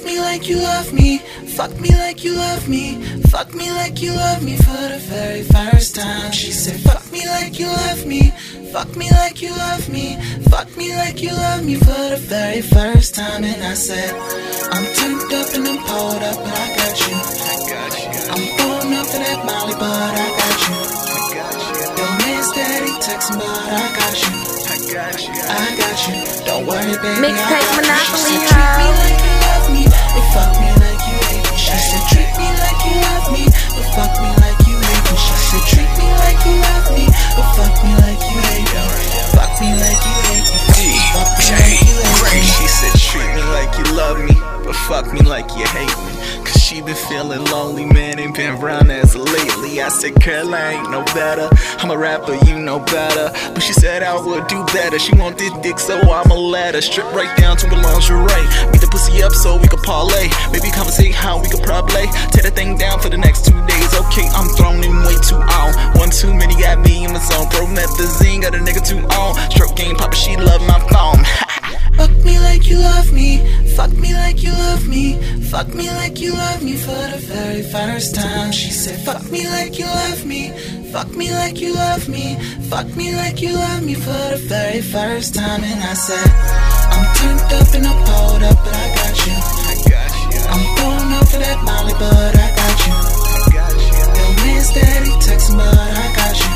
me like you love me. Fuck me like you love me. Fuck me like you love me for the very first time. She said, fuck me like you love me. Fuck me like you love me. Fuck me like you love me for the very first time. And I said, I'm turned up and I'm pulled up, but I got you. I'm pulling up for that Molly, but I got you. Your man steady texting, but I got you. I got you. Don't worry, baby. Mixtape Monopoly, treat me like you love me, and fuck me like you hate me. She said, treat me like you love me, but fuck me like you hate me. She said, treat me like you love me, but fuck me like you hate me. Fuck me like you hate me. Fuck me like you hate me. She said, treat me like you love me, but fuck me like you hate me. Cause she been feeling lonely, man, ain't been around as lately. I said, girl, I ain't no better. I'm a rapper, you know better. But she said I would do better. She want this dick, so I'ma let her. Strip right down to a lingerie. Beat the pussy up so we could parlay. Maybe conversate how we could probably tear the thing down for the next 2 days. Okay, I'm thrown in way too on. One too many got me in my zone. Promethazine got a nigga too on. Stroke game papa, she love my phone. Fuck me like you love me. Fuck me like you love me. Fuck me like you love me for the very first time. She said, fuck me like you love me. Fuck me like you love me. Fuck me like you love me for the very first time. And I said, I'm turned up and I'm pulled up, but I got you. I'm pulling up for that Molly, but I got you. Your man steady texting, but I got you.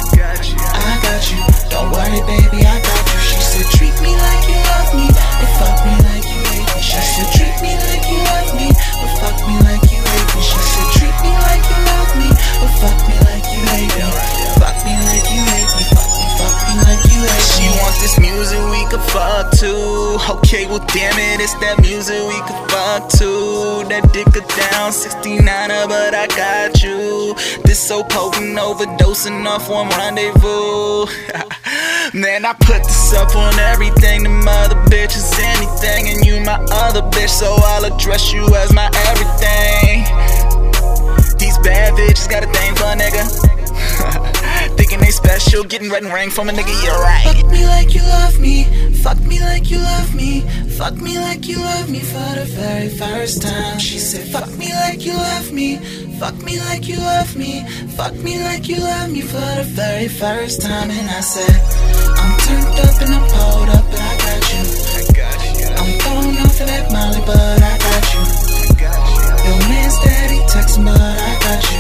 I got you. Don't worry, baby, I got you. She said, treat me like you love me, and fuck me like you hate me. She said, treat me like you love me, but fuck me like you hate me. She said, treat me like you love me, but fuck me like you hate me. Fuck me like you hate me. Fuck me like you hate me. She wants this music we could fuck to. Okay, well damn it, it's that music we could fuck to. That dick a down 69er, but I got you. This so potent, overdosing off one rendezvous. Man, I put this up on everything, them other bitches, anything, and you my other bitch, so I'll address you as my everything. These bad bitches got a thing for a nigga. Thinking they special, getting red and ring from a nigga, you're right. Fuck me like you love me. Fuck me like you love me. Fuck me like you love me for the very first time. She said, fuck me like you love me. Fuck me like you love me. Fuck me like you love me for the very first time. And I said, I'm turned up and I'm pulled up, but I got you. I'm throwing off for that Molly, but I got you. Your man steady texting, but I got you.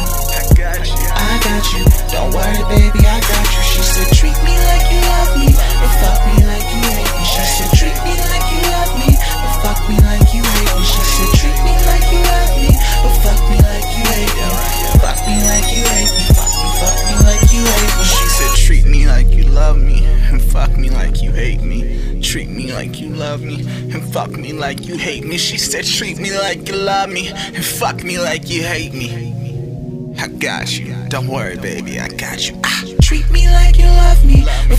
I got you. Don't worry, baby, I got you. She said, treat me like you love me, but fuck me like you hate me. She said, treat me like you love me, but fuck me like you hate me. She said, treat me like you love me, but fuck me like you hate me. Fuck me like you hate me. Fuck me like you hate me. She said, treat me like you love me, and fuck me like you hate me. Treat me like you love me, and fuck me like you hate me. She said, treat me like you love me, and fuck me like you hate me. I got you. Don't worry, baby, I got you. Treat me like you love me,